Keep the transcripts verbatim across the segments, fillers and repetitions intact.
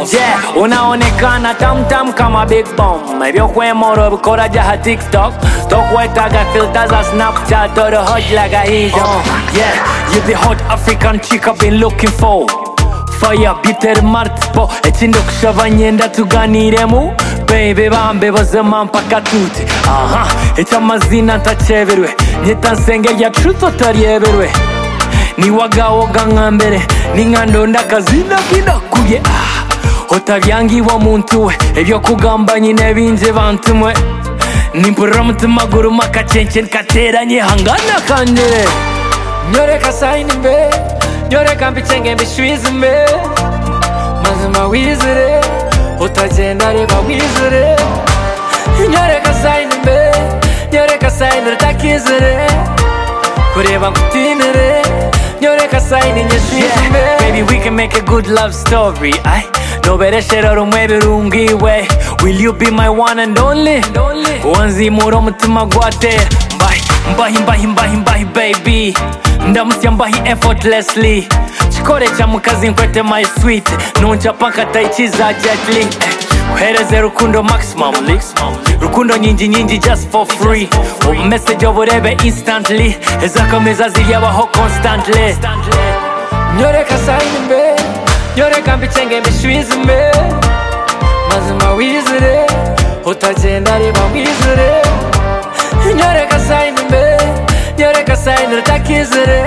boss. Yeah, unaonekana tam tam kama big bomb. Hivyo kwe moro bukora jaha TikTok. Tokwetaga filters a Snapchat or the hot like a hijab. uh, Yeah, you the hot African chick I've been looking for. Fire bitter martpo Echindo kushava nyenda tuganiremu. Baby bambe bozema mpaka tuti. Aha, echa mazina ntacheberwe. Nyeta nsenge ya truth otaryeberwe. Ni wagawoga ngambere. Ni ngandonda kazina kinakuye. Ah, otabyangiwa muntu we. Ebyo kugamba nyine binje bantu mwe. Nimpura mutima guruma kachenchen kateranye hangana kanje. Nyoreka saini mbe. Nyoreka mbichenge mbishwizi mbe. Mazima wizire utagenda reba wizire. Nyoreka saini mbe. Nyoreka saini rutakizire. Kureba ngutinire. Nyoreka saini nyeshwizi mbe. Baby we can make a good love story. Ay, nobereshera rumwe birungiwe. Will you be my one and only? Wanzi muro mutima gwate. Mbahi, mbahi, mbahi, mbahi, mbahi baby. Ndamusya mbahi effortlessly. Chikore cha mukazi nkwete my sweet. Nuncha paka taichiza gently. Uhereze rukundo maximumly. Rukundo nyinji nyinji just for free. Message oburebe instantly. Ezakomeza ziryabaho constantly. Nyoreka saini mbe. Nyoreka mbichenge mbishwizi mbe. Mazima wizire utagenda reba wizire. Nyoreka saini mbe. Nyoreka saini rutakizire.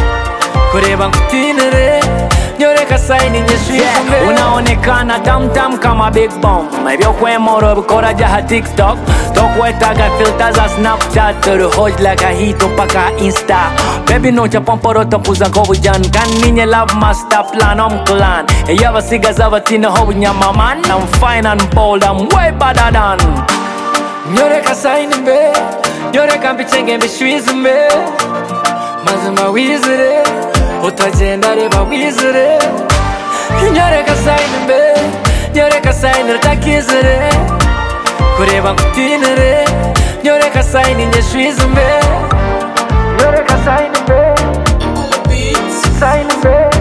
Kureba ngutinire. Nyoreka saini nyeshwizi mbe. Unaonekana tam tam kama big bomb. Hivyo kwe moro bukora jaha TikTok. Tokwetaga filters a Snapchat to hoj like a hito paka Insta. Baby no cha pomporo topuza kobujan. Kaninye love master plan om clan. Eyaba siga zavatina hobunyama man. I'm fine and bold, I'm way better than. Nyoreka saini mbe. Nyoreka mbichenge mbishwizi mbe. Mazima wizire utagenda reba wizire. Nyoreka saini mbe. Nyoreka saini rutakizire. Kureba ngutinire. Nyoreka saini nyeshwizi mbe. Nyoreka saini mbe. Saini mbe.